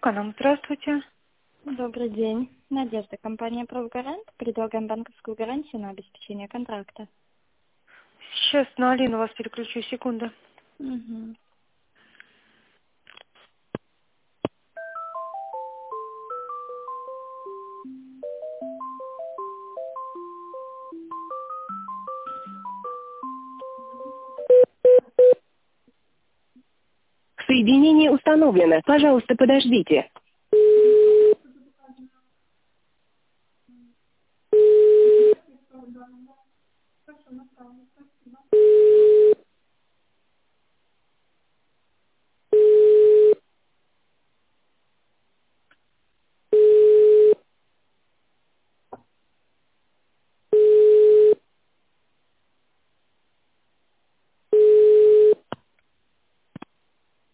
Эконом, здравствуйте. Добрый день. Надежда, компания «Правгарант». Предлагаем банковскую гарантию на обеспечение контракта. Сейчас на Алину вас переключу, секунду. Угу. Соединение установлено. Пожалуйста, подождите.